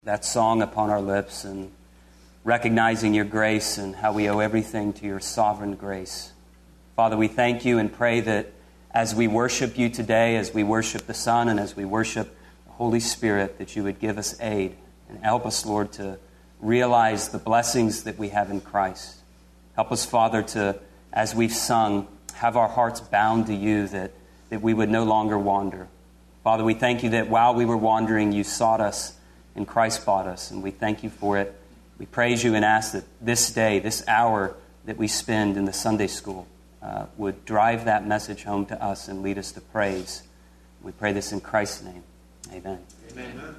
that song upon our lips and recognizing your grace and how we owe everything to your sovereign grace. Father, we thank you and pray that as we worship you today, as we worship the Son and as we worship the Holy Spirit, that you would give us aid and help us, Lord, to realize the blessings that we have in Christ. Help us, Father, to, as we've sung, have our hearts bound to you, that we would no longer wander. Father, we thank you that while we were wandering, you sought us and Christ bought us, and we thank you for it. We praise you and ask that this day, this hour that we spend in the Sunday school would drive that message home to us and lead us to praise. We pray this in Christ's name. Amen. Amen.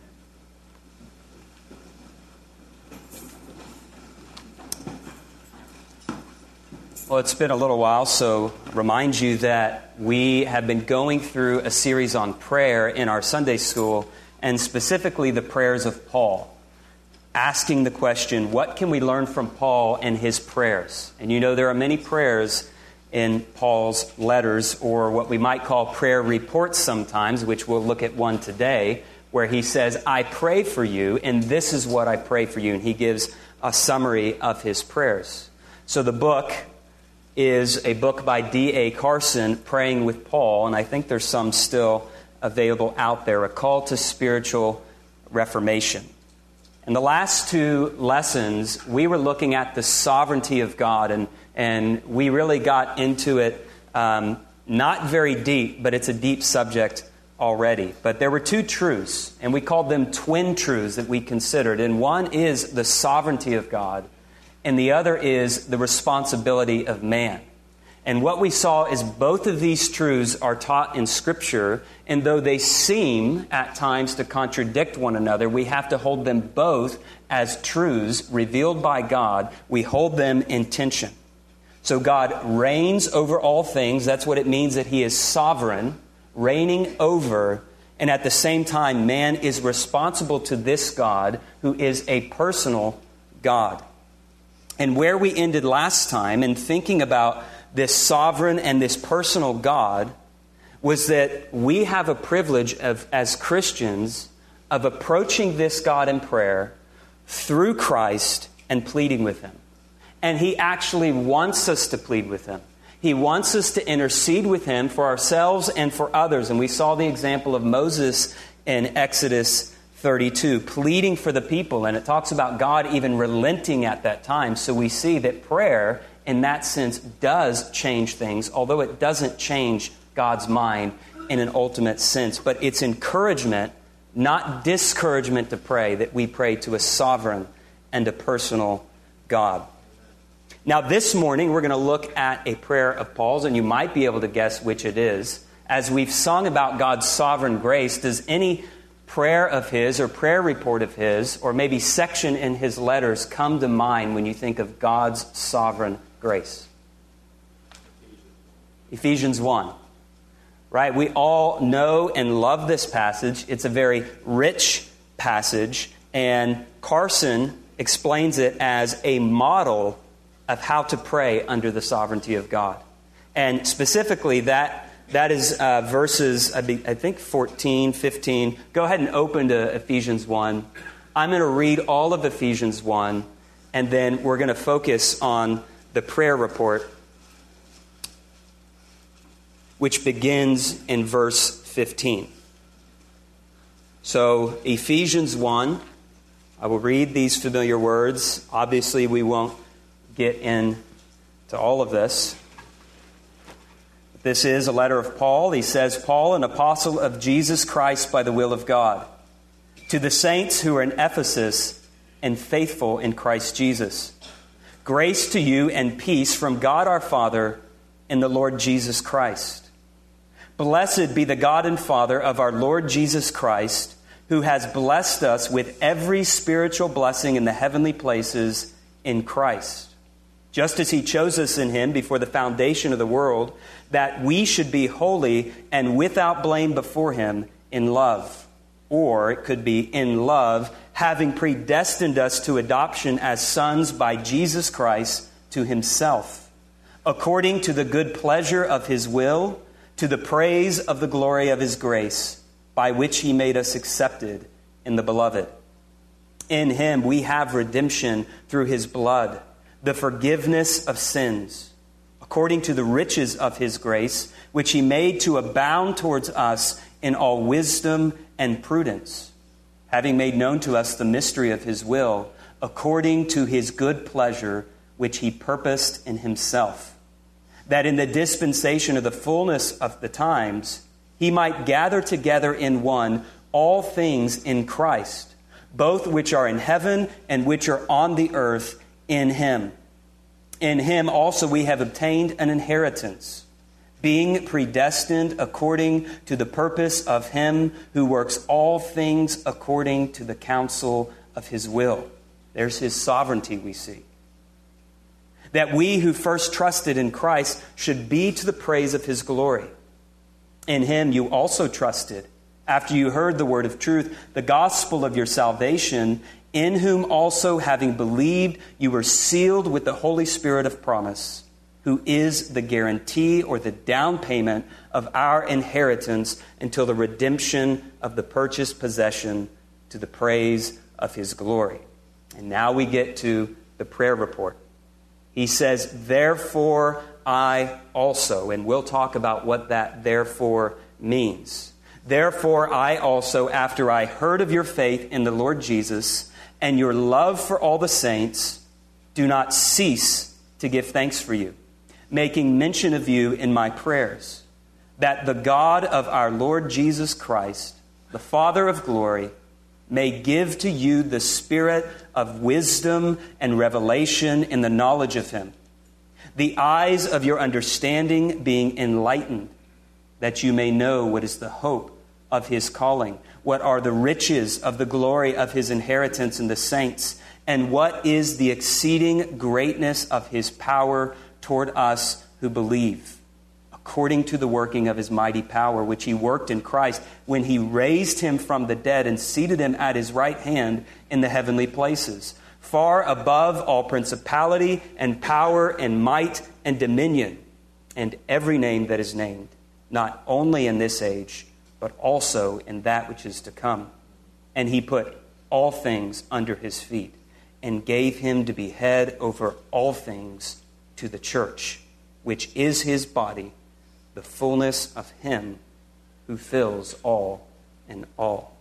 Well, it's been a little while, so remind you that we have been going through a series on prayer in our Sunday school, and specifically the prayers of Paul, asking the question, what can we learn from Paul and his prayers? And you know there are many prayers in Paul's letters, or what we might call prayer reports sometimes, which we'll look at one today, where he says, I pray for you, and this is what I pray for you. And he gives a summary of his prayers. So the book is a book by D.A. Carson, Praying with Paul, and I think there's some still available out there, A Call to Spiritual Reformation. In the last two lessons, we were looking at the sovereignty of God, and we really got into it not very deep, but it's a deep subject already. But there were two truths, and we called them twin truths that we considered. And one is the sovereignty of God, and the other is the responsibility of man. And what we saw is both of these truths are taught in Scripture, and though they seem at times to contradict one another, we have to hold them both as truths revealed by God. We hold them in tension. So God reigns over all things. That's what it means that He is sovereign, reigning over, and at the same time, man is responsible to this God who is a personal God. And where we ended last time in thinking about this sovereign and this personal God was that we have a privilege of, as Christians, of approaching this God in prayer through Christ and pleading with Him. And He actually wants us to plead with Him. He wants us to intercede with Him for ourselves and for others. And we saw the example of Moses in Exodus 32, pleading for the people. And it talks about God even relenting at that time. So we see that prayer, in that sense, does change things, although it doesn't change God's mind in an ultimate sense. But it's encouragement, not discouragement to pray, that we pray to a sovereign and a personal God. Now, this morning, we're going to look at a prayer of Paul's, and you might be able to guess which it is. As we've sung about God's sovereign grace, does any prayer of his or prayer report of his or maybe section in his letters come to mind when you think of God's sovereign grace? Ephesians 1. Right? We all know and love this passage. It's a very rich passage, and Carson explains it as a model of how to pray under the sovereignty of God. And specifically that is verses, I think 14, 15. Go ahead and open to Ephesians 1. I'm going to read all of Ephesians 1, and then we're going to focus on the prayer report, which begins in verse 15. So, Ephesians 1, I will read these familiar words. Obviously, we won't get into all of this. This is a letter of Paul. He says, Paul, an apostle of Jesus Christ by the will of God, to the saints who are in Ephesus and faithful in Christ Jesus. Grace to you and peace from God our Father and the Lord Jesus Christ. Blessed be the God and Father of our Lord Jesus Christ, who has blessed us with every spiritual blessing in the heavenly places in Christ, just as He chose us in Him before the foundation of the world, that we should be holy and without blame before Him in love. Or it could be in love, having predestined us to adoption as sons by Jesus Christ to Himself, according to the good pleasure of His will, to the praise of the glory of His grace, by which He made us accepted in the Beloved. In him we have redemption through his blood, the forgiveness of sins, according to the riches of his grace, which he made to abound towards us in all wisdom and prudence, having made known to us the mystery of his will, according to his good pleasure, which he purposed in himself, that in the dispensation of the fullness of the times he might gather together in one all things in Christ, both which are in heaven and which are on the earth, in him. In him also we have obtained an inheritance, being predestined according to the purpose of him who works all things according to the counsel of his will. There's his sovereignty we see. That we who first trusted in Christ should be to the praise of his glory. In him you also trusted, after you heard the word of truth, the gospel of your salvation, in whom also, having believed, you were sealed with the Holy Spirit of promise, who is the guarantee or the down payment of our inheritance until the redemption of the purchased possession, to the praise of his glory. And now we get to the prayer report. He says, therefore I also, and we'll talk about what that therefore means. Therefore, I also, after I heard of your faith in the Lord Jesus and your love for all the saints, do not cease to give thanks for you, making mention of you in my prayers, that the God of our Lord Jesus Christ, the Father of glory, may give to you the spirit of wisdom and revelation in the knowledge of him, the eyes of your understanding being enlightened, that you may know what is the hope of his calling, what are the riches of the glory of his inheritance in the saints, and what is the exceeding greatness of his power toward us who believe, according to the working of his mighty power, which he worked in Christ when he raised him from the dead and seated him at his right hand in the heavenly places, far above all principality and power and might and dominion, and every name that is named, not only in this age, but also in that which is to come. And he put all things under his feet, and gave him to be head over all things to the church, which is his body, the fullness of him who fills all in all.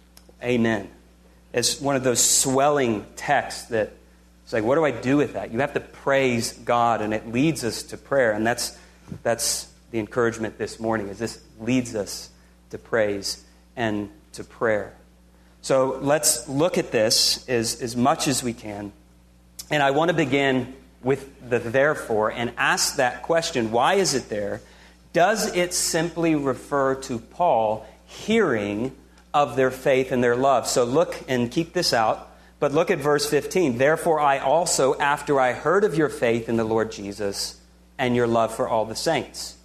Amen. It's one of those swelling texts that it's like, what do I do with that? You have to praise God, and it leads us to prayer. And that's the encouragement this morning, is this leads us to praise and to prayer. So let's look at this as much as we can. And I want to begin with the therefore and ask that question, why is it there? Does it simply refer to Paul hearing of their faith and their love? So look and keep this out, but look at verse 15. Therefore I also, after I heard of your faith in the Lord Jesus and your love for all the saints.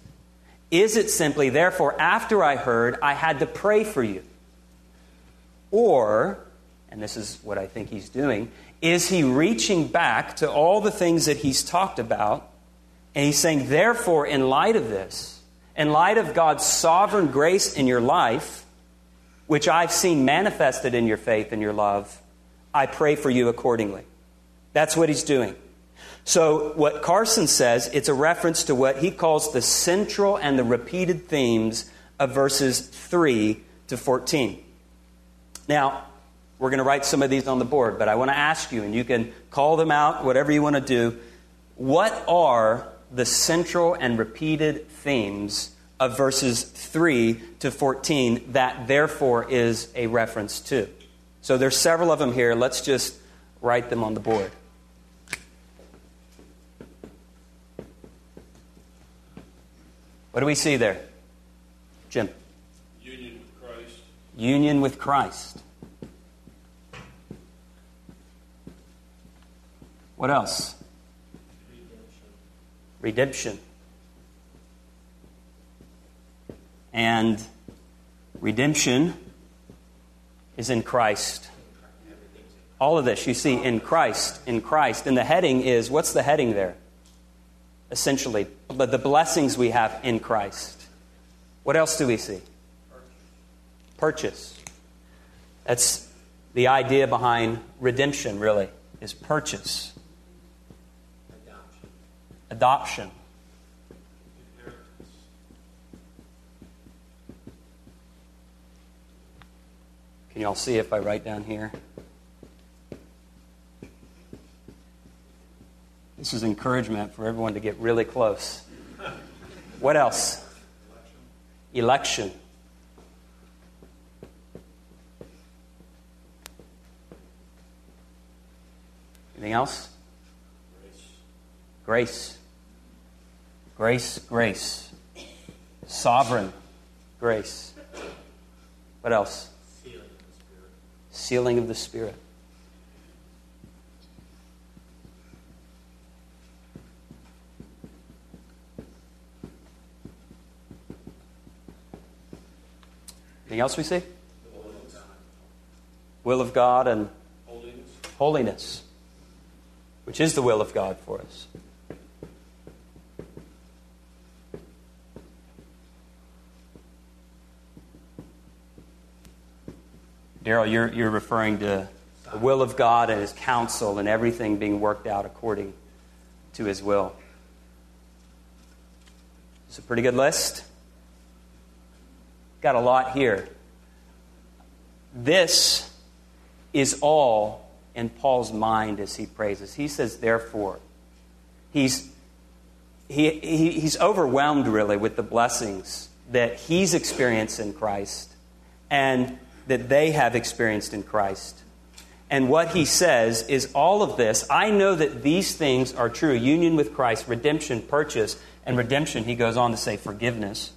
Is it simply, therefore, after I heard, I had to pray for you? Or, and this is what I think he's doing, is he reaching back to all the things that he's talked about, and he's saying, therefore, in light of this, in light of God's sovereign grace in your life, which I've seen manifested in your faith and your love, I pray for you accordingly. That's what he's doing. So what Carson says, it's a reference to what he calls the central and the repeated themes of verses 3 to 14. Now, we're going to write some of these on the board, but I want to ask you, and you can call them out, whatever you want to do. What are the central and repeated themes of verses 3 to 14 that therefore is a reference to? So there's several of them here. Let's just write them on the board. What do we see there? Jim? Union with Christ. Union with Christ. What else? Redemption. And redemption is in Christ. All of this you see in Christ, in Christ. And the heading is, what's the heading there? Essentially, the blessings we have in Christ. What else do we see? Purchase. That's The idea behind redemption, really, is purchase. Adoption. Can y'all see if I write down here? This is encouragement for everyone to get really close. What else? Election. Anything else? Grace. Grace, grace. Sovereign grace. What else? Sealing of the Spirit. Sealing of the Spirit. Anything else we see? Will of God and holiness, which is the will of God for us. Daryl, you're referring to the will of God and His counsel and everything being worked out according to His will. It's a pretty good list. Got a lot here. This is all in Paul's mind as he praises. He says, therefore. He's overwhelmed, really, with the blessings that he's experienced in Christ and that they have experienced in Christ. And what he says is all of this, I know that these things are true. Union with Christ, redemption, purchase, and redemption, he goes on to say forgiveness.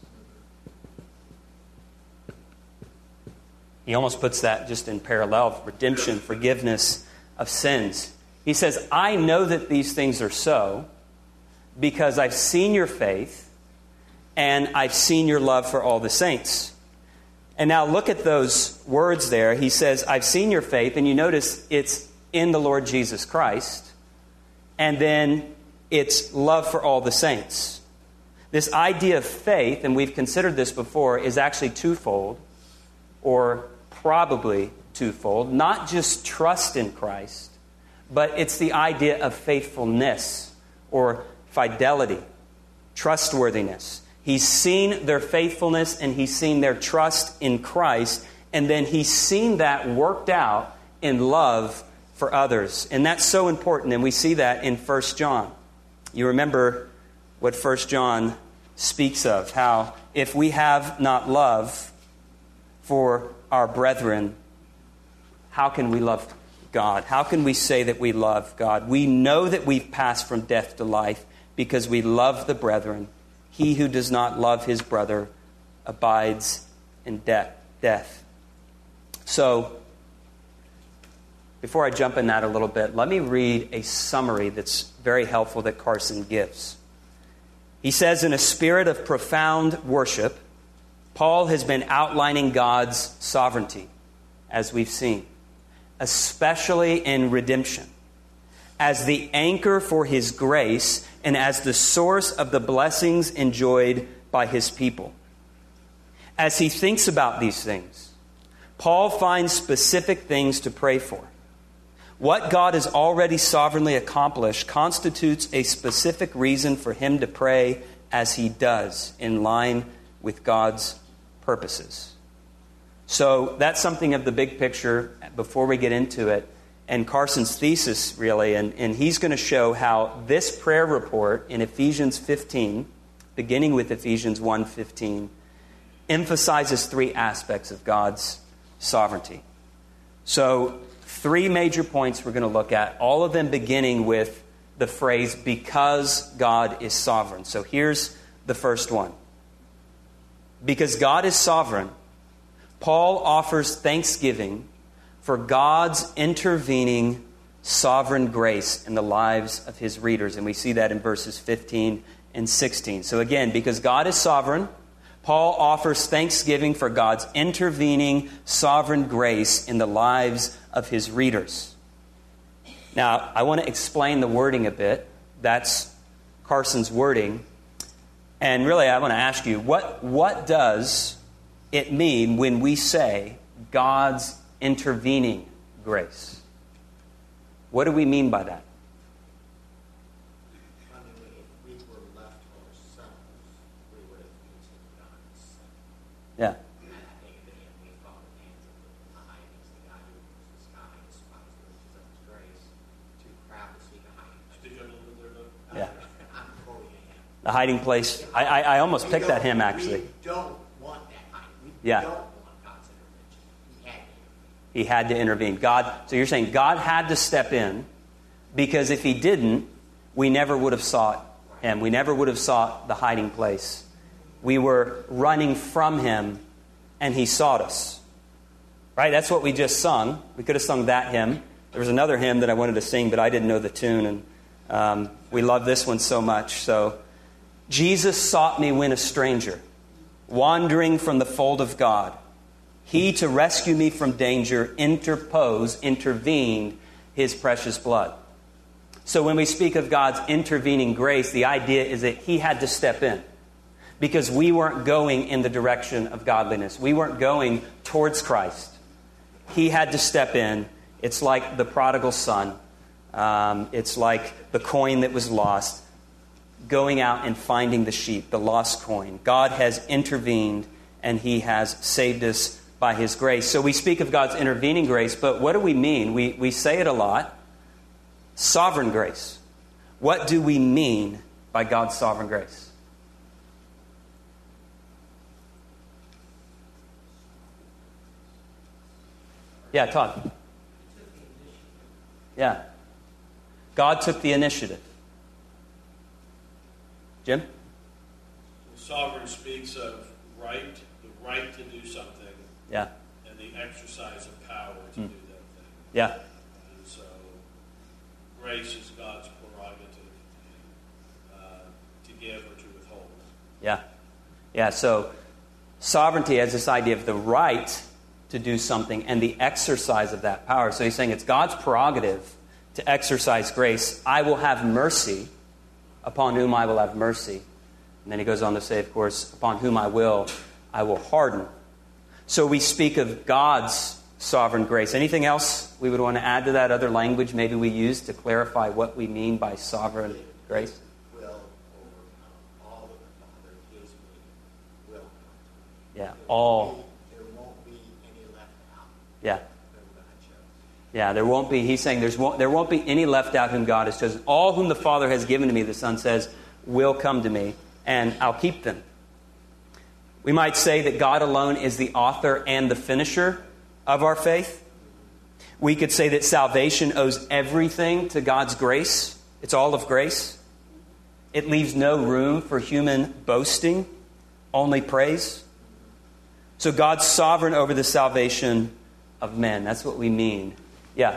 He almost puts that just in parallel, redemption, forgiveness of sins. He says, I know that these things are so because I've seen your faith and I've seen your love for all the saints. And now look at those words there. He says, I've seen your faith, and you notice it's in the Lord Jesus Christ, and then it's love for all the saints. This idea of faith, and we've considered this before, is actually twofold, or probably twofold. Not just trust in Christ, but it's the idea of faithfulness or fidelity, trustworthiness. He's seen their faithfulness and he's seen their trust in Christ, and then he's seen that worked out in love for others. And that's so important, and we see that in 1 John. You remember what 1 John speaks of, how if we have not love for our brethren, how can we love God? How can we say that we love God? We know that we've passed from death to life because we love the brethren. He who does not love his brother abides in death. So, before I jump in that a little bit, let me read a summary that's very helpful that Carson gives. He says, in a spirit of profound worship, Paul has been outlining God's sovereignty, as we've seen, especially in redemption, as the anchor for His grace and as the source of the blessings enjoyed by His people. As he thinks about these things, Paul finds specific things to pray for. What God has already sovereignly accomplished constitutes a specific reason for him to pray as he does, in line with God's purposes. So that's something of the big picture before we get into it. And Carson's thesis, really, and he's going to show how this prayer report in Ephesians 15, beginning with Ephesians 1:15, emphasizes three aspects of God's sovereignty. So, three major points we're going to look at, all of them beginning with the phrase, because God is sovereign. So here's the first one. Because God is sovereign, Paul offers thanksgiving for God's intervening sovereign grace in the lives of his readers. And we see that in verses 15 and 16. So again, because God is sovereign, Paul offers thanksgiving for God's intervening sovereign grace in the lives of his readers. Now, I want to explain the wording a bit. That's Carson's wording. And really, I want to ask you, what does it mean when we say God's intervening grace. What do we mean by that? I mean, if we were left to ourselves, we would have continued on sin. Yeah. And I think that if we follow the hands of the hidings, the God who rules the sky, despised the riches of his grace, to crowd the seek a hiding place. Speak up a little bit there, though. Yeah. I'm quoting a hymn. The hiding place. I almost picked that hymn, actually. We don't want that hiding. We Yeah. don't want God's intervention. He had to intervene. So you're saying God had to step in, because if he didn't, we never would have sought him. We never would have sought the hiding place. We were running from him, and he sought us. Right? That's what we just sung. We could have sung that hymn. There was another hymn that I wanted to sing, but I didn't know the tune, and we love this one so much. So, Jesus sought me when a stranger, wandering from the fold of God. He, to rescue me from danger, intervened his precious blood. So when we speak of God's intervening grace, the idea is that he had to step in, because we weren't going in the direction of godliness. We weren't going towards Christ. He had to step in. It's like the prodigal son. It's like the coin that was lost, going out and finding the sheep, the lost coin. God has intervened, and he has saved us by his grace. So we speak of God's intervening grace, but what do we mean? We say it a lot. Sovereign grace. What do we mean by God's sovereign grace? Yeah, Todd. Yeah. God took the initiative. Jim? Sovereign speaks of right, the right to do something, Yeah. and the exercise of power to do that thing. Yeah. And so, grace is God's prerogative to give or to withhold. Yeah. Yeah, so sovereignty has this idea of the right to do something and the exercise of that power. So he's saying it's God's prerogative to exercise grace. I will have mercy upon whom I will have mercy. And then he goes on to say, of course, upon whom I will harden. So we speak of God's sovereign grace. Anything else we would want to add to that, other language maybe we use to clarify what we mean by sovereign grace? Will overcome all that the Father gives me. Will come. Yeah, all. There won't be any left out. Yeah. Whom God chose. Yeah, there won't be. He's saying there won't be any left out whom God has chosen. All whom the Father has given to me, the Son says, will come to me, and I'll keep them. We might say that God alone is the author and the finisher of our faith. We could say that salvation owes everything to God's grace. It's all of grace. It leaves no room for human boasting, only praise. So God's sovereign over the salvation of men. That's what we mean. Yeah.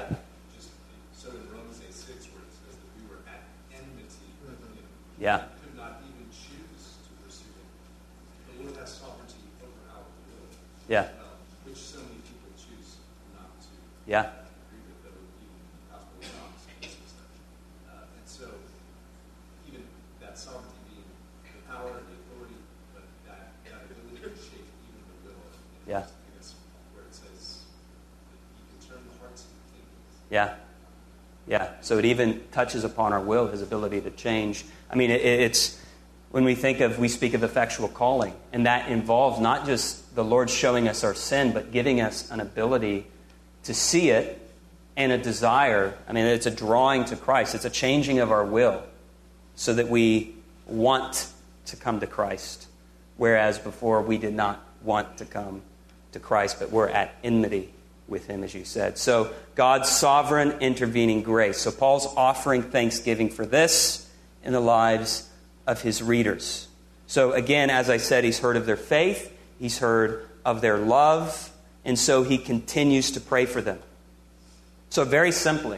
So in Romans 8:6, where it says that we were at enmity with him, Yeah. could not even choose to pursue him. The Lord has sovereignty over our will, Yeah. which so many people choose not to Yeah. agree with, that would even gospel of Thomas in this respect. And so, even that sovereignty being the power and the authority, but that ability to shape even the will. Yeah. I guess where it says that he can turn the hearts of the kings. Yeah. Yeah. So it even touches upon our will, his ability to change. I mean, it's when we speak of effectual calling, and that involves not just the Lord showing us our sin, but giving us an ability to see it and a desire. I mean, it's a drawing to Christ. It's a changing of our will so that we want to come to Christ, whereas before we did not want to come to Christ, but we're at enmity with him, as you said. So God's sovereign intervening grace. So Paul's offering thanksgiving for this in the lives of his readers. So again, as I said, he's heard of their faith, he's heard of their love, and so he continues to pray for them. So very simply,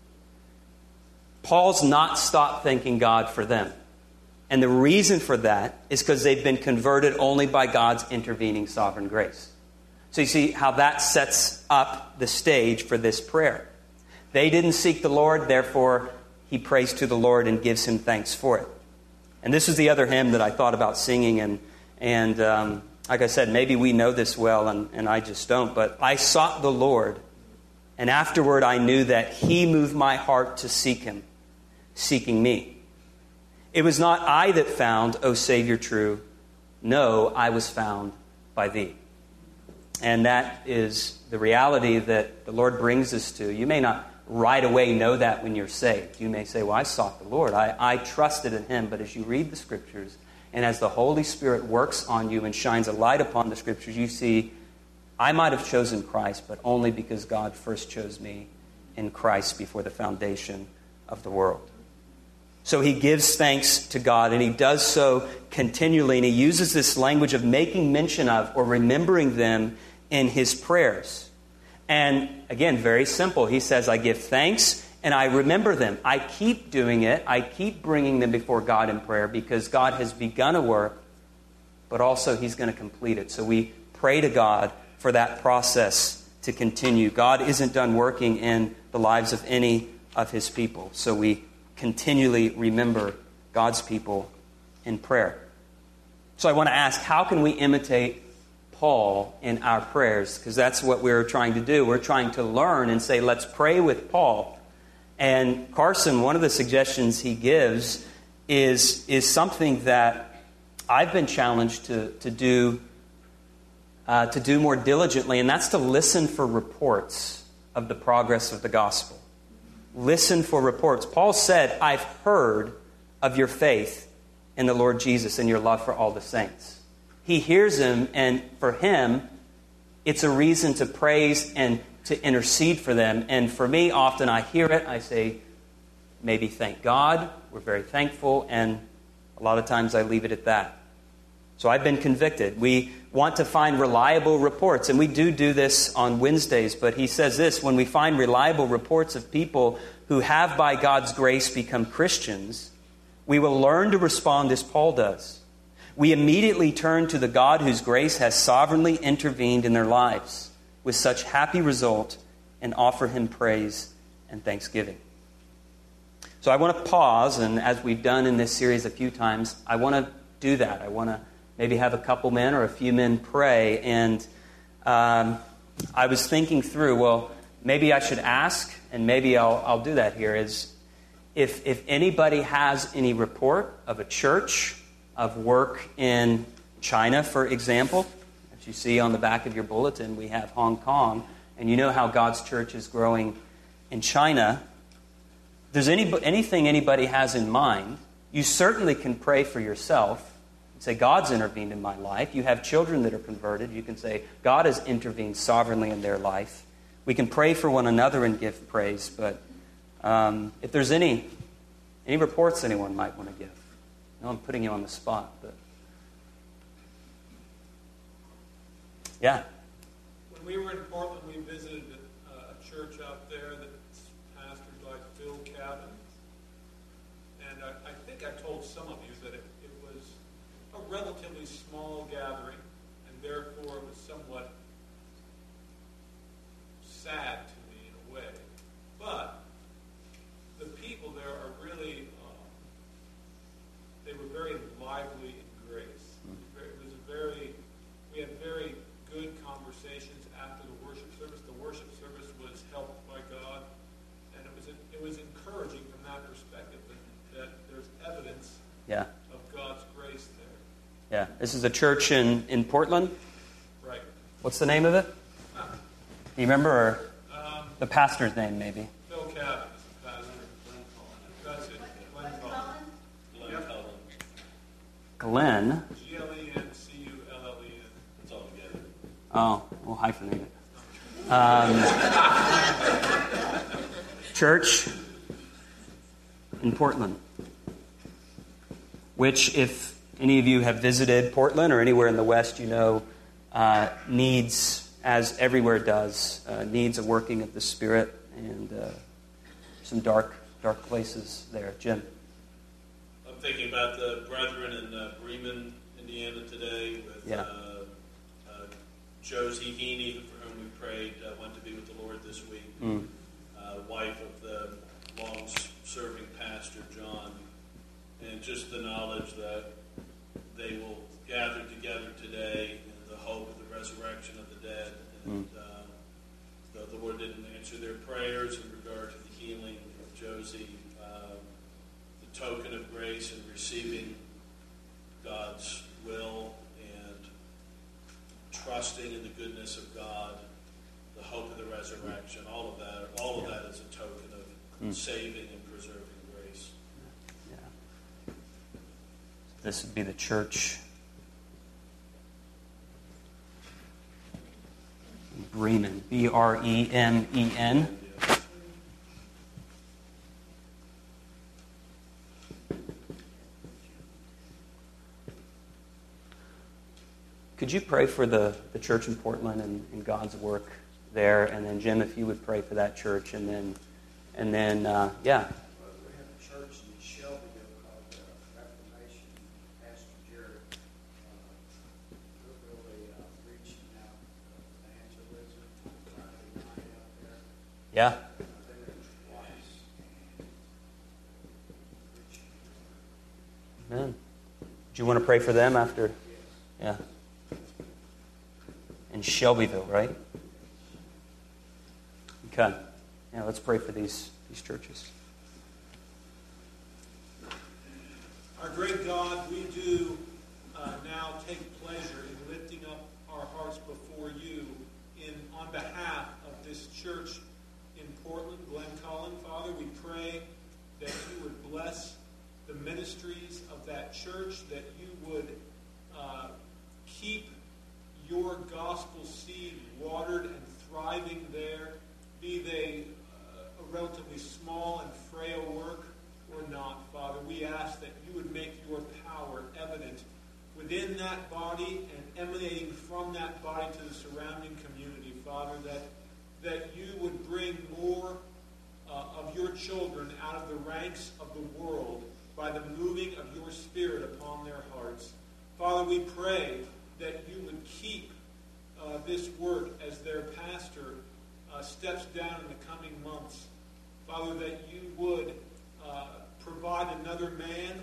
Paul's not stopped thanking God for them. And the reason for that is because they've been converted only by God's intervening sovereign grace. So you see how that sets up the stage for this prayer. They didn't seek the Lord, therefore he prays to the Lord and gives him thanks for it. And this is the other hymn that I thought about singing, and like I said, maybe we know this well, and I just don't. But I sought the Lord, And afterward I knew that he moved my heart to seek him, seeking me. It was not I that found, O Savior true. No, I was found by thee. And that is the reality that the Lord brings us to. You may not right away know that when you're saved. You may say, well, I sought the Lord. I trusted in him. But as you read the Scriptures, and as the Holy Spirit works on you and shines a light upon the Scriptures, you see, I might have chosen Christ, but only because God first chose me in Christ before the foundation of the world. So he gives thanks to God, and he does so continually, and he uses this language of making mention of or remembering them in his prayers. And again, very simple. He says, I give thanks and I remember them. I keep doing it. I keep bringing them before God in prayer because God has begun a work, but also he's going to complete it. So we pray to God for that process to continue. God isn't done working in the lives of any of his people. So we continually remember God's people in prayer. So I want to ask, how can we imitate Paul in our prayers? Because that's what we're trying to do. We're trying to learn and say, let's pray with Paul. And Carson, one of the suggestions he gives is something that I've been challenged to do more diligently, and that's to listen for reports of the progress of the gospel. Listen for reports. Paul said, I've heard of your faith in the Lord Jesus and your love for all the saints. He hears him, and for him, it's a reason to praise and to intercede for them. And for me, often I hear it, I say, maybe thank God, we're very thankful, and a lot of times I leave it at that. So I've been convicted. We want to find reliable reports, and we do this on Wednesdays, but he says this, when we find reliable reports of people who have by God's grace become Christians, we will learn to respond as Paul does. We immediately turn to the God whose grace has sovereignly intervened in their lives with such happy result and offer him praise and thanksgiving. So I want to pause, and as we've done in this series a few times, I want to do that. I want to maybe have a couple men or a few men pray. And I was thinking through, well, maybe I should ask, and maybe I'll do that here, is if anybody has any report of a church, of work in China, for example. As you see on the back of your bulletin, we have Hong Kong, and you know how God's church is growing in China. If there's anything anybody has in mind, you certainly can pray for yourself and say, God's intervened in my life. You have children that are converted. You can say, God has intervened sovereignly in their life. We can pray for one another and give praise, but if there's any reports anyone might want to give. I know I'm putting you on the spot, but yeah. When we were in Portland, we visited a church out there that's pastored by Phil Cabin. And I think I told some of you that it was a relatively small gathering, and therefore it was somewhat sad to me in a way. But the people there are really, they were very lively in grace. We had very good conversations after the worship service. The worship service was helped by God, and it was encouraging from that perspective that there's evidence of God's grace there. Yeah, this is a church in Portland. Right. What's the name of it? Do you remember, or the pastor's name maybe? Phil Cabin is the pastor. That's it. Glenn Cullen. Glenn Cullen. Glenn. Glencullen. It's all together. Oh, we'll hyphenate it. Church in Portland, which, if any of you have visited Portland or anywhere in the West, you know needs, as everywhere does, needs a working of the Spirit, and some dark places there. Jim? I'm thinking about the brethren in Bremen, Indiana today with Josie Heaney, for whom we prayed, went to be with the Lord this week. Wife of the long-serving pastor, John. And just the knowledge that they will gather together today in the hope of the resurrection of the dead. And the Lord didn't answer their prayers in regard to the healing of Josie, the token of grace and receiving God's will and trusting in the goodness of God, the hope of the resurrection, all of that is a token of saving and preserving grace. Yeah. This would be the church. Bremen, Bremen. Could you pray for the church in Portland and God's work there? And then, Jim, if you would pray for that church. And then, yeah. Well, we have a church in Shelbyville called Reformation. Pastor Jerry, we're really reaching out evangelism Friday night out there. Yeah. I've been there twice. Amen. Do you want to pray for them after? Yes. Yeah. In Shelbyville, right? Okay. Yeah, let's pray for these churches. Our great God, we do now take pleasure in lifting up our hearts before you on behalf of this church in Portland, Glen Cullen. Father, we pray that you would bless the ministries of that church, that you would keep your gospel seed watered and thriving there, be they a relatively small and frail work or not, Father. We ask that you would make your power evident within that body and emanating from that body to the surrounding community, Father, that you would bring more of your children out of the ranks of the world by the moving of your Spirit upon their hearts. Father, we pray that you would keep this work as their pastor steps down in the coming months. Father, that you would provide another man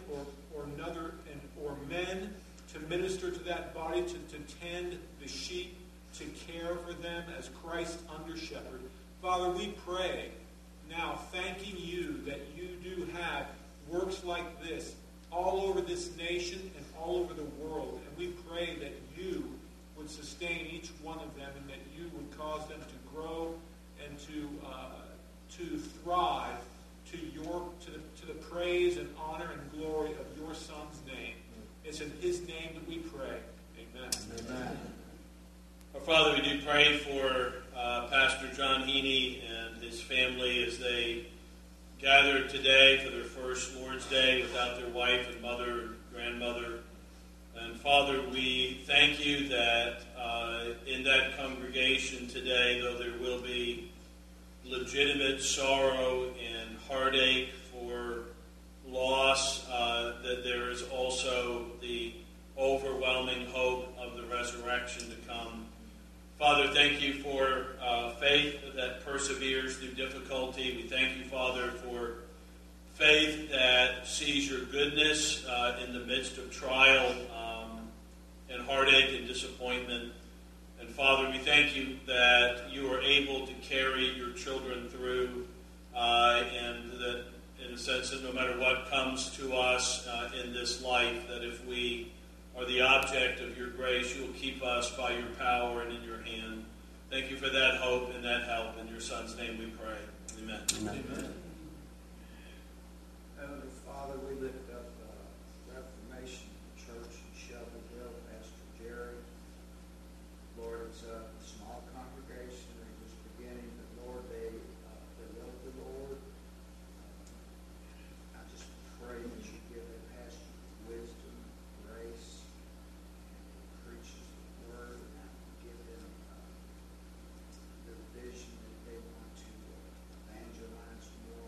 or men to minister to that body, to tend the sheep, to care for them as Christ's under-shepherd. Father, we pray now, thanking you that you do have works like this all over this nation and all over the world. And we pray that you would sustain each one of them and that you would cause them to grow and to thrive to the praise and honor and glory of your Son's name. It's in his name that we pray. Amen. Amen. Our Father, we do pray for Pastor John Heaney and his family as they gathered today for their first Lord's Day without their wife and mother and grandmother. And Father, we thank you that in that congregation today, though there will be legitimate sorrow and heartache for loss, that there is also the overwhelming hope of the resurrection to come. Father, thank you for faith that perseveres through difficulty. We thank you, Father, for faith that sees your goodness in the midst of trial and heartache and disappointment. And Father, we thank you that you are able to carry your children through and that in a sense that no matter what comes to us in this life, that if we are the object of your grace, you will keep us by your power and in your hand. Thank you for that hope and that help. In your Son's name we pray. Amen. Amen. Amen. Heavenly Father, we lift up Reformation Church in Shelbyville, Pastor Jerry. Lord, it's a small congregation. They're just beginning, but Lord, they love the Lord. I just pray that you give their pastor wisdom, grace, and he preaches the word, and I give them the vision that they want to evangelize more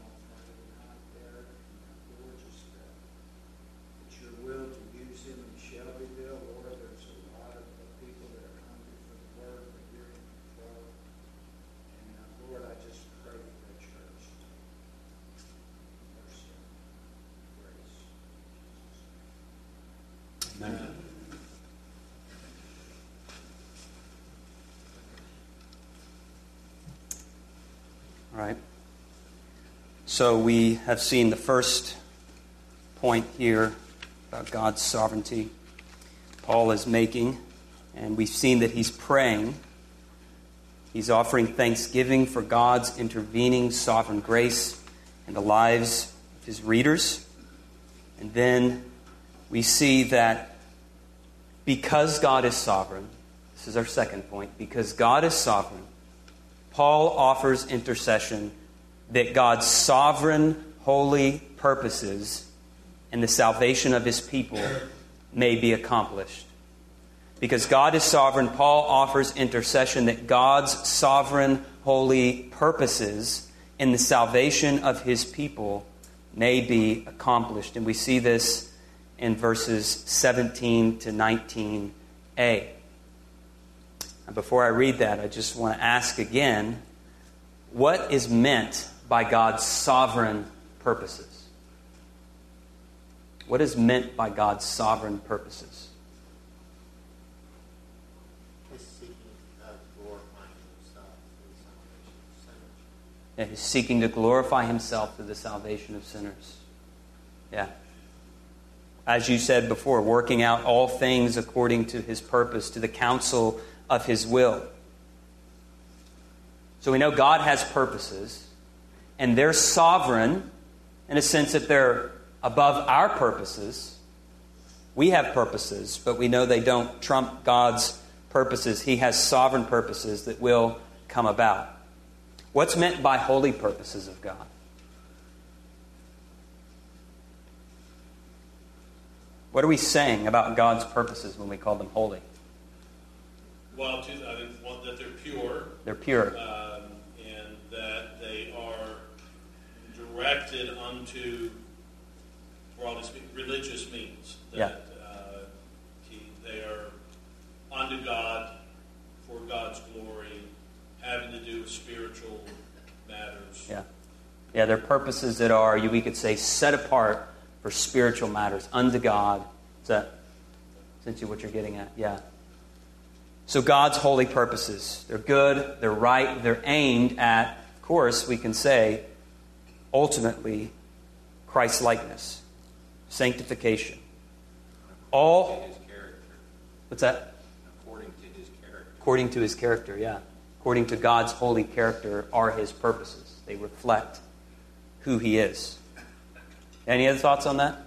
right? So we have seen the first point here about God's sovereignty Paul is making, and we've seen that he's praying. He's offering thanksgiving for God's intervening sovereign grace in the lives of his readers. And then we see that because God is sovereign, this is our second point, because God is sovereign, Paul offers intercession that God's sovereign, holy purposes and the salvation of his people may be accomplished. Because God is sovereign, Paul offers intercession that God's sovereign, holy purposes in the salvation of his people may be accomplished. And we see this in verses 17 to 19a. And before I read that, I just want to ask again, what is meant by God's sovereign purposes? What is meant by God's sovereign purposes? His seeking of glorifying himself through the salvation of sinners. Yeah, he's seeking to glorify himself through the salvation of sinners. Yeah. As you said before, working out all things according to his purpose, to the counsel of his will. So we know God has purposes, and they're sovereign in a sense that they're above our purposes. We have purposes, but we know they don't trump God's purposes. He has sovereign purposes that will come about. What's meant by holy purposes of God? What are we saying about God's purposes when we call them holy? Well, I think one, that they're pure. They're pure. And that they are directed unto, broadly speaking, religious means. That they are unto God, for God's glory, having to do with spiritual matters. Yeah, they're purposes that are, we could say, set apart for spiritual matters, unto God. Is that essentially what you're getting at? Yeah. So God's holy purposes, they're good, they're right, they're aimed at, of course, we can say, ultimately, Christ-likeness, sanctification. All. His character. What's that? According to his character. According to his character, yeah. According to God's holy character are his purposes. They reflect who he is. Any other thoughts on that?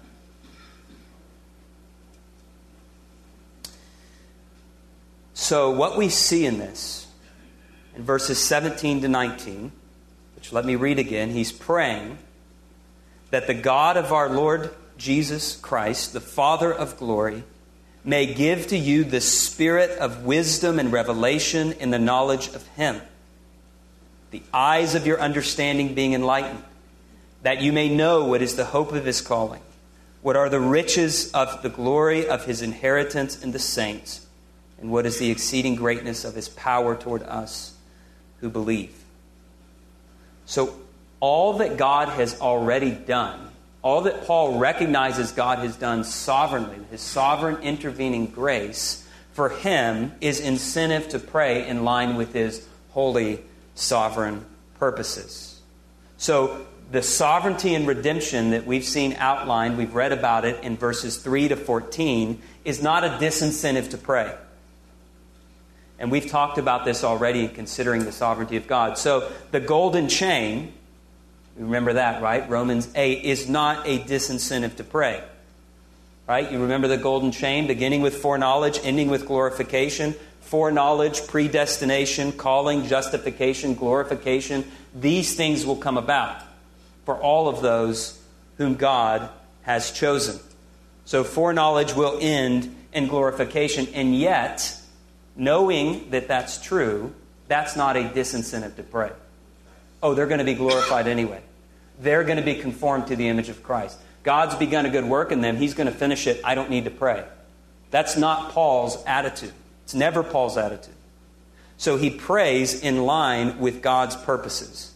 So what we see in this, in verses 17 to 19, which let me read again, he's praying that the God of our Lord Jesus Christ, the Father of glory, may give to you the spirit of wisdom and revelation in the knowledge of him, the eyes of your understanding being enlightened, that you may know what is the hope of his calling, what are the riches of the glory of his inheritance in the saints, and what is the exceeding greatness of his power toward us who believe. So all that God has already done, all that Paul recognizes God has done sovereignly, his sovereign intervening grace, for him is incentive to pray in line with his holy sovereign purposes. So the sovereignty and redemption that we've seen outlined, we've read about it in verses 3 to 14, is not a disincentive to pray. And we've talked about this already in considering the sovereignty of God. So the golden chain, you remember that, right? Romans 8 is not a disincentive to pray. Right? You remember the golden chain, beginning with foreknowledge, ending with glorification. Foreknowledge, predestination, calling, justification, glorification. These things will come about for all of those whom God has chosen. So foreknowledge will end in glorification. And yet, knowing that that's true, that's not a disincentive to pray. Oh, they're going to be glorified anyway. They're going to be conformed to the image of Christ. God's begun a good work in them. He's going to finish it. I don't need to pray. That's not Paul's attitude. It's never Paul's attitude. So he prays in line with God's purposes.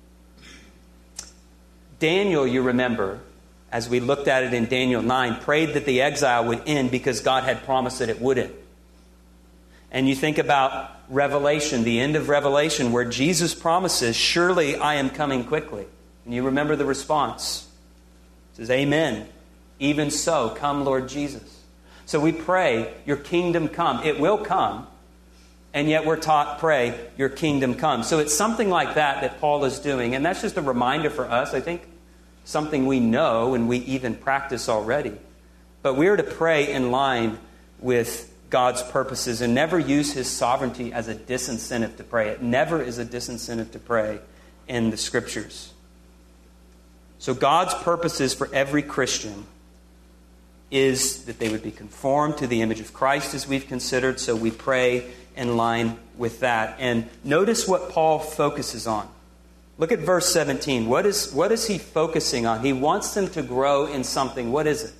Daniel, you remember, as we looked at it in Daniel 9, prayed that the exile would end because God had promised that it would end. And you think about Revelation, the end of Revelation, where Jesus promises, surely I am coming quickly. And you remember the response. It says, amen. Even so, come Lord Jesus. So we pray, your kingdom come. It will come. And yet we're taught, pray, your kingdom come. So it's something like that Paul is doing. And that's just a reminder for us. I think something we know and we even practice already. But we are to pray in line with God's purposes and never use His sovereignty as a disincentive to pray. It never is a disincentive to pray in the Scriptures. So God's purposes for every Christian is that they would be conformed to the image of Christ, as we've considered. So we pray in line with that. And notice what Paul focuses on. Look at verse 17. What is he focusing on? He wants them to grow in something. What is it?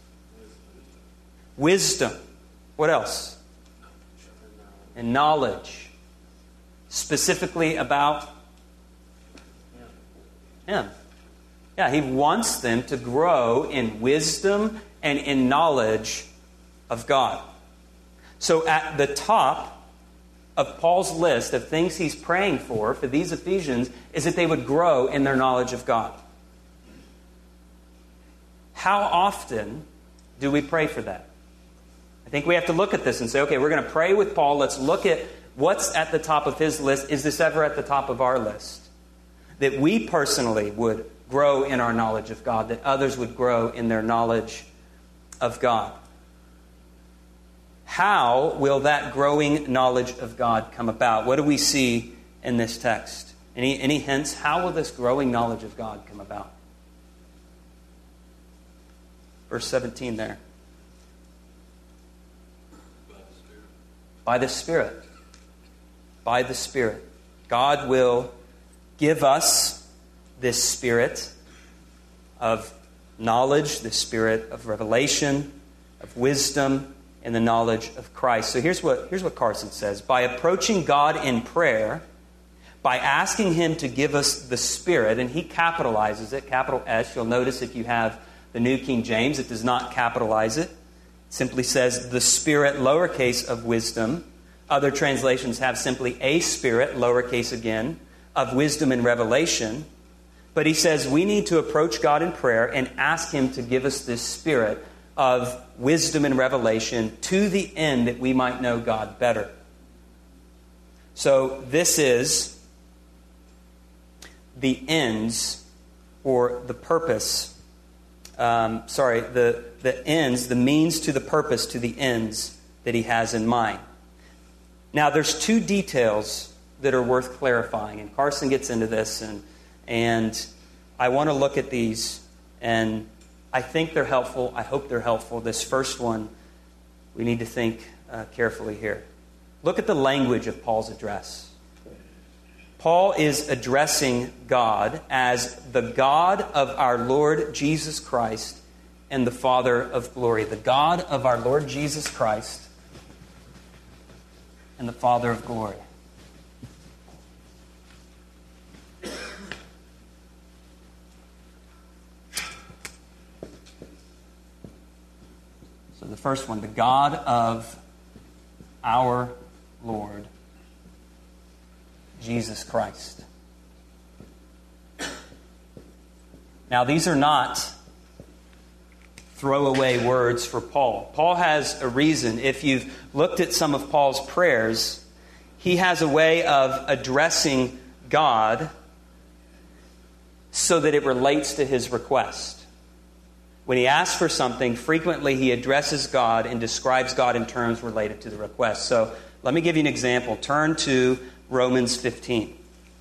Wisdom. What else? And knowledge. Specifically about Him. Yeah, he wants them to grow in wisdom and in knowledge of God. So at the top of Paul's list of things he's praying for these Ephesians is that they would grow in their knowledge of God. How often do we pray for that? I think we have to look at this and say, okay, we're going to pray with Paul. Let's look at what's at the top of his list. Is this ever at the top of our list? That we personally would grow in our knowledge of God, that others would grow in their knowledge of God. How will that growing knowledge of God come about? What do we see in this text? Any hints? How will this growing knowledge of God come about? Verse 17 there. By the Spirit. By the Spirit. God will give us this spirit of knowledge, this spirit of revelation, of wisdom, and the knowledge of Christ. So here's what Carson says. By approaching God in prayer, by asking Him to give us the Spirit, and he capitalizes it, capital S. You'll notice if you have the New King James, it does not capitalize it. It simply says the Spirit, lowercase, of wisdom. Other translations have simply a Spirit, lowercase again, of wisdom and revelation. But he says we need to approach God in prayer and ask Him to give us this Spirit of wisdom and revelation to the end that we might know God better. So this is the ends or the purpose. The ends, the means to the purpose, to the ends that he has in mind. Now there's two details that are worth clarifying, and Carson gets into this, and I want to look at these, and I think they're helpful. I hope they're helpful. This first one, we need to think carefully here. Look at the language of Paul's address. Paul is addressing God as the God of our Lord Jesus Christ and the Father of glory. The God of our Lord Jesus Christ and the Father of glory. So the first one, the God of our Lord Jesus Christ. Now, these are not throwaway words for Paul. Paul has a reason. If you've looked at some of Paul's prayers, he has a way of addressing God so that it relates to his request. When he asks for something, frequently he addresses God and describes God in terms related to the request. So let me give you an example. Turn to Romans 15.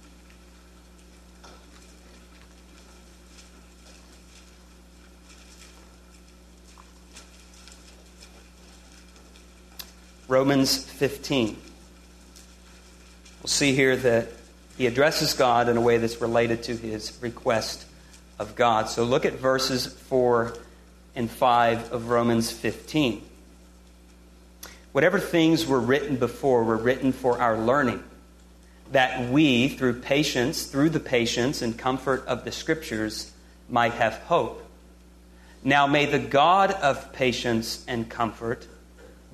Romans 15. We'll see here that he addresses God in a way that's related to his request of God. So look at verses 4 and 5 of Romans 15. Whatever things were written before were written for our learning, that we, through the patience and comfort of the Scriptures, might have hope. Now may the God of patience and comfort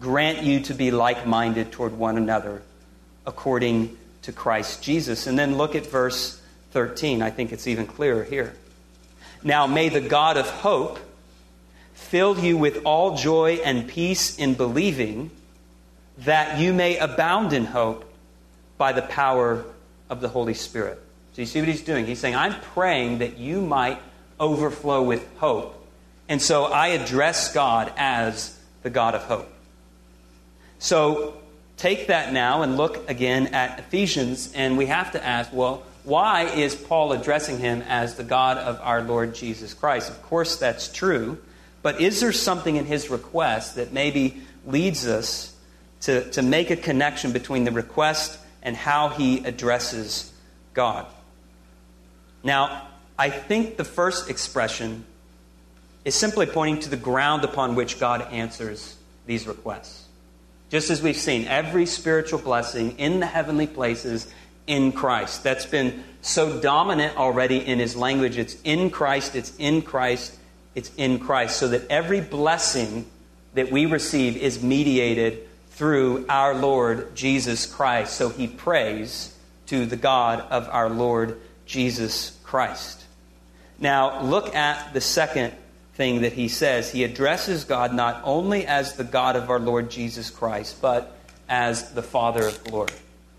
grant you to be like-minded toward one another according to Christ Jesus. And then look at verse 13. I think it's even clearer here. Now may the God of hope fill you with all joy and peace in believing, that you may abound in hope by the power of the Holy Spirit. So you see what he's doing? He's saying, I'm praying that you might overflow with hope. And so I address God as the God of hope. So take that now and look again at Ephesians, and we have to ask, well, why is Paul addressing him as the God of our Lord Jesus Christ? Of course, that's true. But is there something in his request that maybe leads us to make a connection between the request and how he addresses God? Now, I think the first expression is simply pointing to the ground upon which God answers these requests. Just as we've seen, every spiritual blessing in the heavenly places in Christ. That's been so dominant already in his language. It's in Christ, it's in Christ, it's in Christ. So that every blessing that we receive is mediated through our Lord Jesus Christ. So he prays to the God of our Lord Jesus Christ. Now, look at the second thing that he says. He addresses God not only as the God of our Lord Jesus Christ, but as the Father of glory.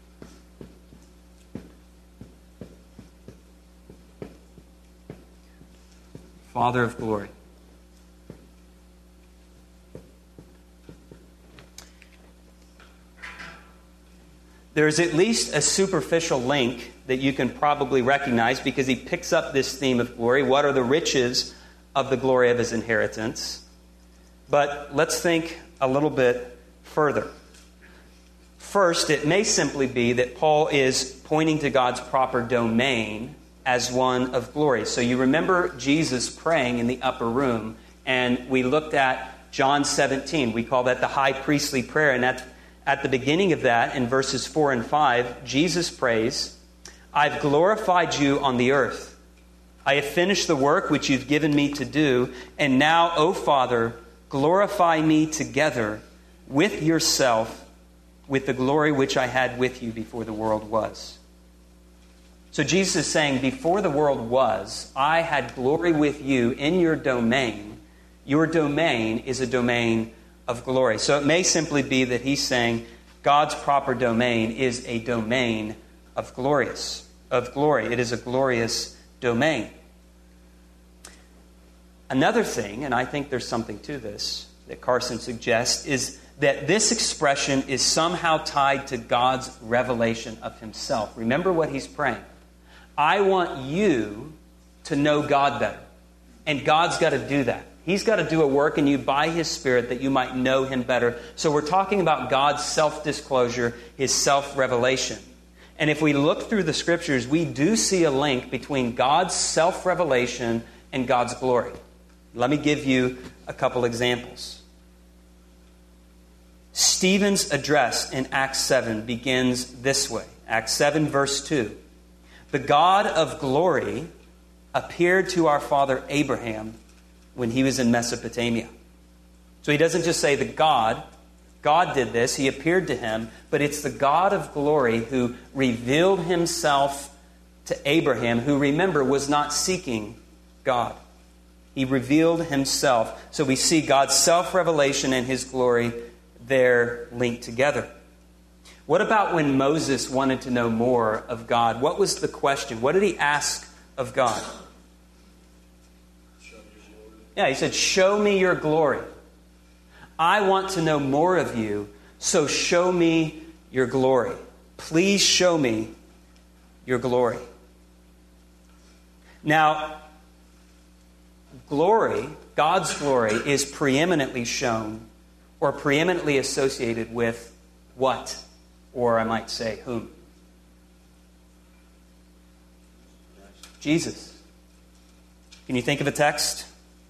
Father of glory. There is at least a superficial link that you can probably recognize because he picks up this theme of glory. What are the riches of the glory of his inheritance? But let's think a little bit further. First, it may simply be that Paul is pointing to God's proper domain as one of glory. So you remember Jesus praying in the upper room, and we looked at John 17. We call that the high priestly prayer, and at the beginning of that, in verses 4 and 5, Jesus prays, I've glorified you on the earth. I have finished the work which you've given me to do, and now, O Father, glorify me together with yourself with the glory which I had with you before the world was. So Jesus is saying, before the world was, I had glory with you in your domain. Your domain is a domain of glory. So it may simply be that he's saying God's proper domain is a domain of glory. It is a glorious domain. Another thing, and I think there's something to this that Carson suggests, is that this expression is somehow tied to God's revelation of himself. Remember what he's praying. I want you to know God better. And God's got to do that. He's got to do a work in you by his Spirit that you might know him better. So we're talking about God's self-disclosure, his self-revelation. And if we look through the Scriptures, we do see a link between God's self-revelation and God's glory. Let me give you a couple examples. Stephen's address in Acts 7 begins this way. Acts 7, verse 2. The God of glory appeared to our father Abraham when he was in Mesopotamia. So he doesn't just say God did this, he appeared to him, but it's the God of glory who revealed himself to Abraham, who, remember, was not seeking God. He revealed himself. So we see God's self-revelation and his glory there linked together. What about when Moses wanted to know more of God? What was the question? What did he ask of God? Yeah, he said, show me your glory. I want to know more of you, so show me your glory. Please show me your glory. Now, glory, God's glory, is preeminently shown or preeminently associated with what? Or I might say, whom? Jesus. Can you think of a text?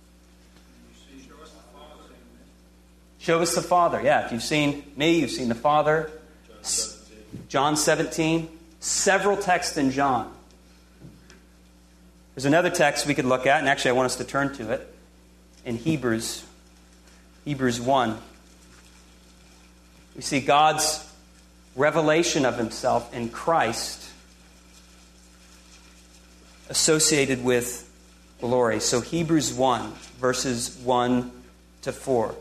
Show us the Father. Yeah, if you've seen me, you've seen the Father. John 17. Several texts in John. There's another text we could look at, and actually I want us to turn to it, in Hebrews 1. We see God's revelation of himself in Christ associated with glory. So Hebrews 1, verses 1 to 4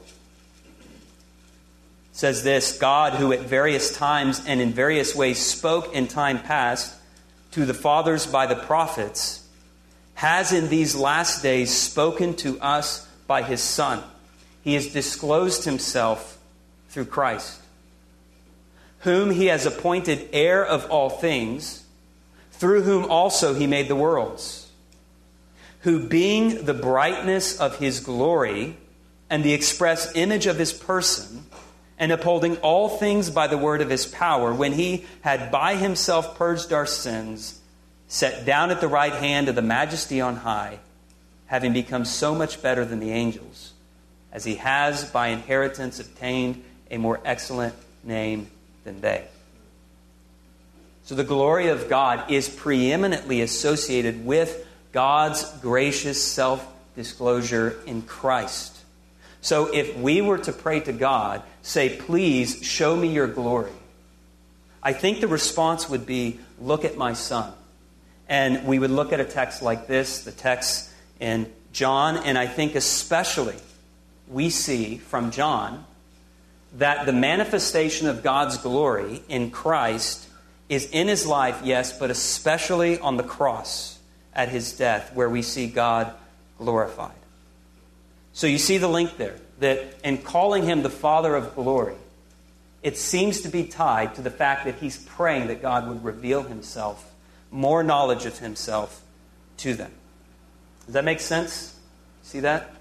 says this: God, who at various times and in various ways spoke in time past to the fathers by the prophets, has in these last days spoken to us by his Son. He has disclosed himself through Christ, whom he has appointed heir of all things, through whom also he made the worlds, who being the brightness of his glory and the express image of his person, and upholding all things by the word of his power, when he had by himself purged our sins, sat down at the right hand of the Majesty on high, having become so much better than the angels, as he has by inheritance obtained a more excellent name than they. So the glory of God is preeminently associated with God's gracious self-disclosure in Christ. So if we were to pray to God, say, please show me your glory, I think the response would be, look at my Son. And we would look at a text like this, the text in John, and I think especially we see from John that the manifestation of God's glory in Christ is in his life, yes, but especially on the cross at his death, where we see God glorified. So you see the link there, that in calling him the Father of glory, it seems to be tied to the fact that he's praying that God would reveal himself, more knowledge of himself to them. Does that make sense? See that?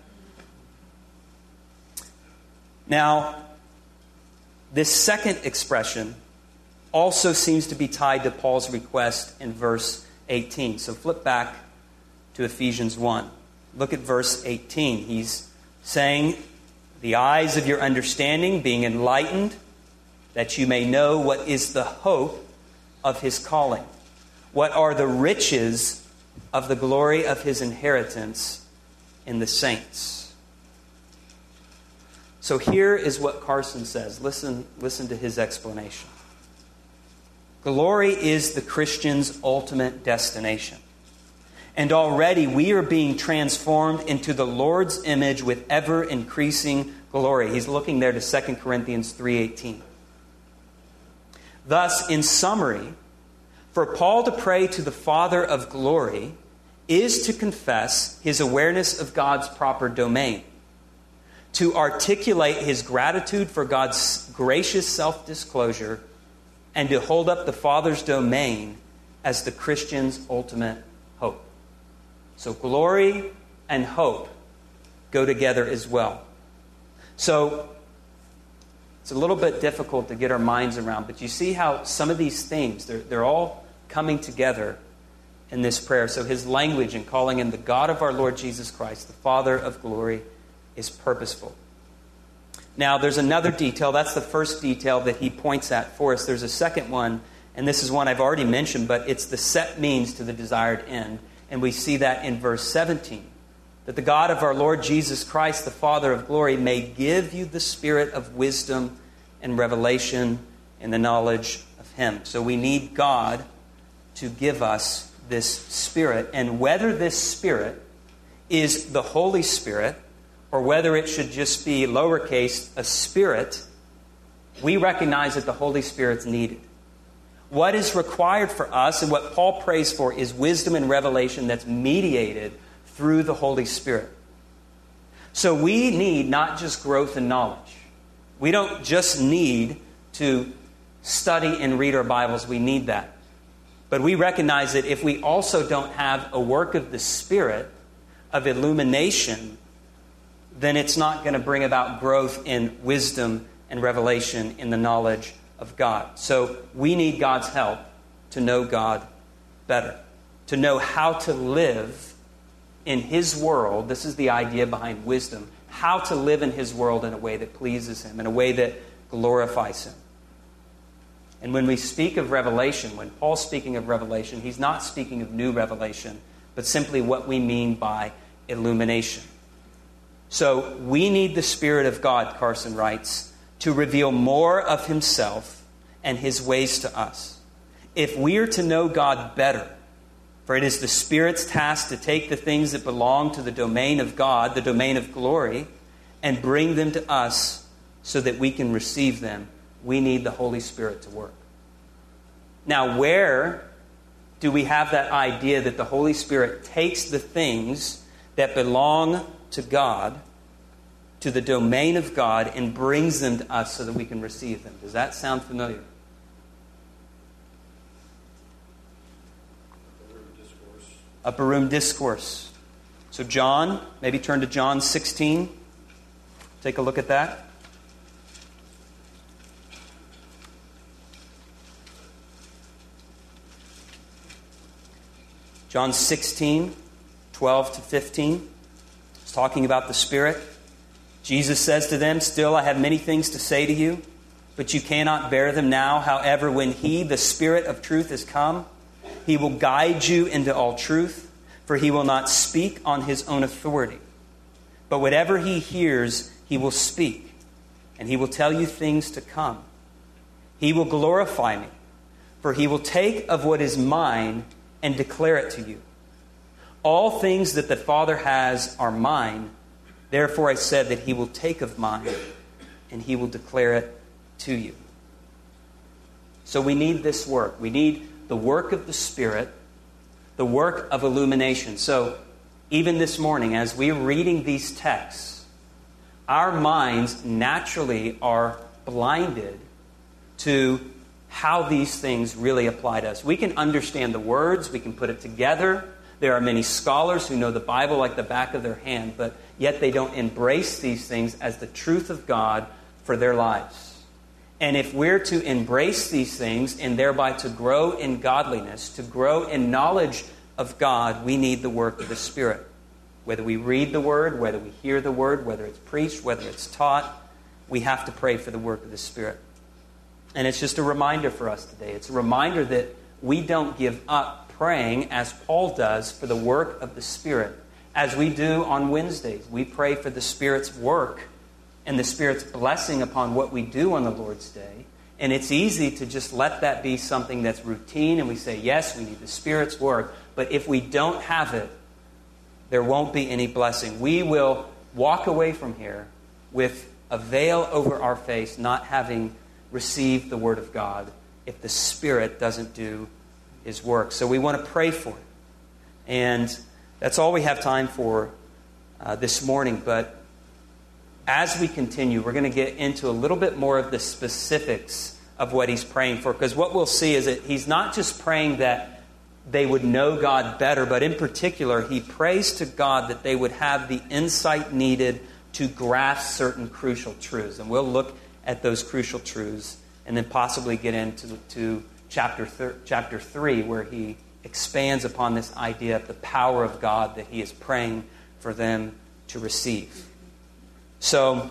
Now, this second expression also seems to be tied to Paul's request in verse 18. So flip back to Ephesians 1. Look at verse 18. He's saying, the eyes of your understanding being enlightened, that you may know what is the hope of his calling. What are the riches of the glory of his inheritance in the saints? So here is what Carson says. Listen to his explanation. Glory is the Christian's ultimate destination. And already we are being transformed into the Lord's image with ever-increasing glory. He's looking there to 2 Corinthians 3:18. Thus, in summary, for Paul to pray to the Father of glory is to confess his awareness of God's proper domain, to articulate his gratitude for God's gracious self-disclosure, and to hold up the Father's domain as the Christian's ultimate hope. So glory and hope go together as well. So it's a little bit difficult to get our minds around, but you see how some of these themes, they're all coming together in this prayer. So his language in calling him the God of our Lord Jesus Christ, the Father of glory, is purposeful. Now, there's another detail. That's the first detail that he points at for us. There's a second one, and this is one I've already mentioned, but it's the set means to the desired end. And we see that in verse 17. That the God of our Lord Jesus Christ, the Father of glory, may give you the spirit of wisdom and revelation in the knowledge of him. So we need God to give us this spirit. And whether this spirit is the Holy Spirit, or whether it should just be lowercase, a spirit, we recognize that the Holy Spirit's needed. What is required for us, and what Paul prays for, is wisdom and revelation that's mediated through the Holy Spirit. So we need not just growth in knowledge. We don't just need to study and read our Bibles. We need that. But we recognize that if we also don't have a work of the Spirit, of illumination, then it's not going to bring about growth in wisdom and revelation in the knowledge of God. So we need God's help to know God better, to know how to live in his world. This is the idea behind wisdom. How to live in his world in a way that pleases him, in a way that glorifies him. And when we speak of revelation, when Paul's speaking of revelation, he's not speaking of new revelation, but simply what we mean by illumination. So we need the Spirit of God, Carson writes, to reveal more of himself and his ways to us. If we are to know God better, for it is the Spirit's task to take the things that belong to the domain of God, the domain of glory, and bring them to us so that we can receive them, we need the Holy Spirit to work. Now, where do we have that idea that the Holy Spirit takes the things that belong to God, to the domain of God, and brings them to us so that we can receive them? Does that sound familiar? Upper Room Discourse. So John, maybe turn to John 16. Take a look at that. John 16, 12 to 15. It's talking about the Spirit. Jesus says to them, "Still I have many things to say to you, but you cannot bear them now. However, when He, the Spirit of truth, has come, He will guide you into all truth, for He will not speak on His own authority. But whatever He hears, He will speak, and He will tell you things to come. He will glorify Me, for He will take of what is mine and declare it to you. All things that the Father has are mine. Therefore I said that He will take of mine, and He will declare it to you." So we need this work. We need the work of the Spirit, the work of illumination. So even this morning, as we're reading these texts, our minds naturally are blinded to how these things really apply to us. We can understand the words, we can put it together. There are many scholars who know the Bible like the back of their hand, but yet they don't embrace these things as the truth of God for their lives. And if we're to embrace these things and thereby to grow in godliness, to grow in knowledge of God, we need the work of the Spirit. Whether we read the Word, whether we hear the Word, whether it's preached, whether it's taught, we have to pray for the work of the Spirit. And it's just a reminder for us today. It's a reminder that we don't give up praying as Paul does for the work of the Spirit. As we do on Wednesdays, we pray for the Spirit's work and the Spirit's blessing upon what we do on the Lord's Day. And it's easy to just let that be something that's routine, and we say, yes, we need the Spirit's work. But if we don't have it, there won't be any blessing. We will walk away from here with a veil over our face, not having received the Word of God, if the Spirit doesn't do His work. So we want to pray for it. And that's all we have time for this morning. But as we continue, we're going to get into a little bit more of the specifics of what he's praying for. Because what we'll see is that he's not just praying that they would know God better, but in particular, he prays to God that they would have the insight needed to grasp certain crucial truths. And we'll look at those crucial truths and then possibly get into chapter 3, where he expands upon this idea of the power of God that he is praying for them to receive. So,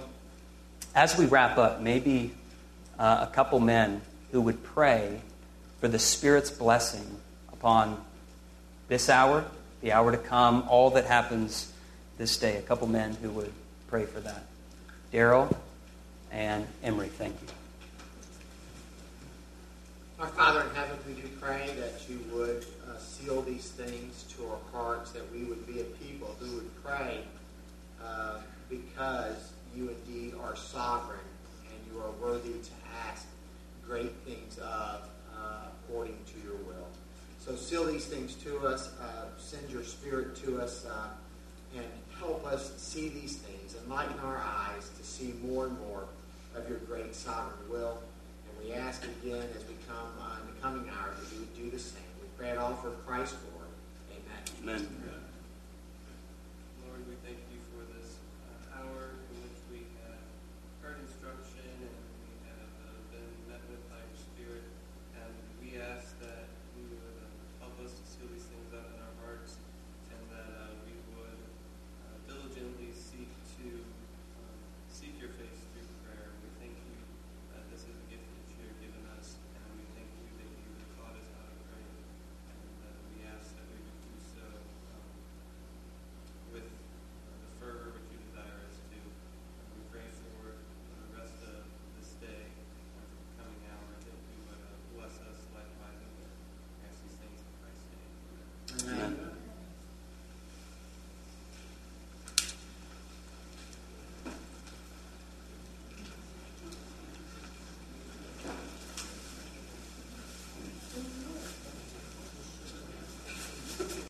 as we wrap up, maybe a couple men who would pray for the Spirit's blessing upon this hour, the hour to come, all that happens this day. A couple men who would pray for that. Daryl and Emery, thank you. Our Father in heaven, we do pray that you would seal these things to our hearts, that we would be a people who would pray because you indeed are sovereign and you are worthy to ask great things of according to your will. So seal these things to us, send your Spirit to us, and help us see these things, enlighten our eyes to see more and more of your great sovereign will. And we ask again as we come in the coming hour that you would do the same. We pray it all for Christ's glory. Amen. Amen.